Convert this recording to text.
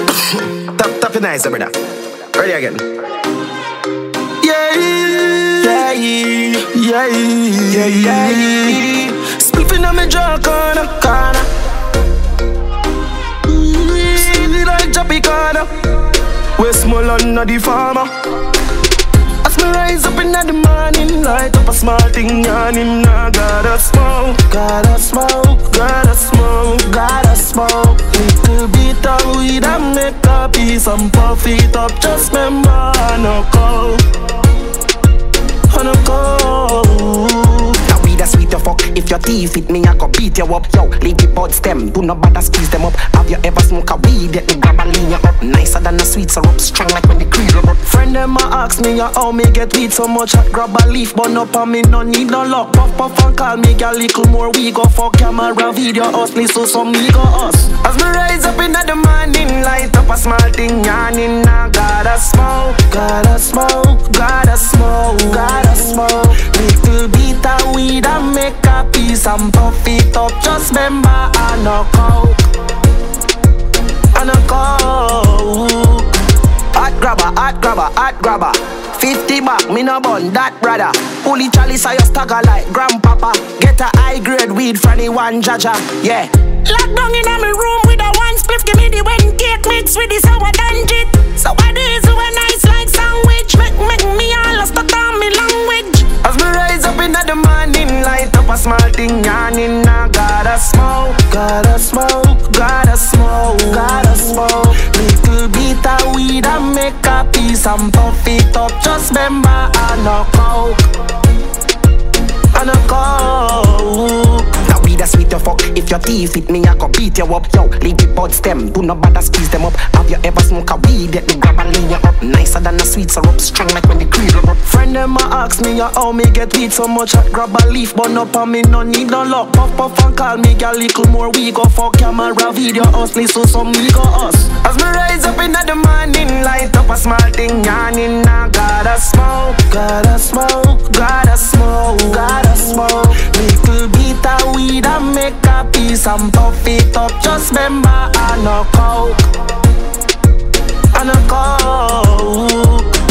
Tap your nice, brother. Ready again. Yeah. Spliffing on me jaw corner. See like Jappy corner. Westmoreland the farmer. As me rise up in the morning, light up a small thing yawning. I gotta smoke. Little bit of weed and make a piece and puff it up. Just remember I no go. Now we the sweet fuck. If your teeth hit me, I go beat you up. Yo, leave the buds them, do not bother squeeze them up. Have you ever smoke a weed that me grab a lean you up? Nicer than a sweet syrup, strong like when the cream up. Friend them a ask me how me get weed so much. I grab a leaf, burn up and me no need no luck. Puff and call me a little more. We go for camera, video, hustling so some me go us. As me rise up in the morning, light up a small thing yawning. I gotta smoke. Little bit of weed and make a piece and puff it up. Just remember I no coke. Hot grabber 50 back, me no bun that brother. Fully chalice I stagger like grandpapa. Get a high grade weed from the one jaja, yeah. Lock down in my room with a one spliff. Give me the when cake mix with the sour dungeon. So what is so nice like sandwich. Make me all stuck on me language. As me rise up in the morning, light up a small thing yawning. I gotta smoke. Little bit of weed and make a piece and puff it up. Just remember I no coke. Now we the sweet fuck. If your teeth hit me, I go beat you up. Yo, leave the buds them, do not bother squeeze them up. Have you ever smoke a weed that me grab a lean you up? Nicer than a sweet syrup, strong like when the cream up. Friend them a ask me how me get weed so much. I grab a leaf, burn up and me no need no luck. Puff and call me a little more. We go for camera, video, hustling so some me go us. As me rise up in the morning, light up a small thing yawning. I gotta smoke. Little bit of weed and make a piece and puff it up. Just remember I no coke.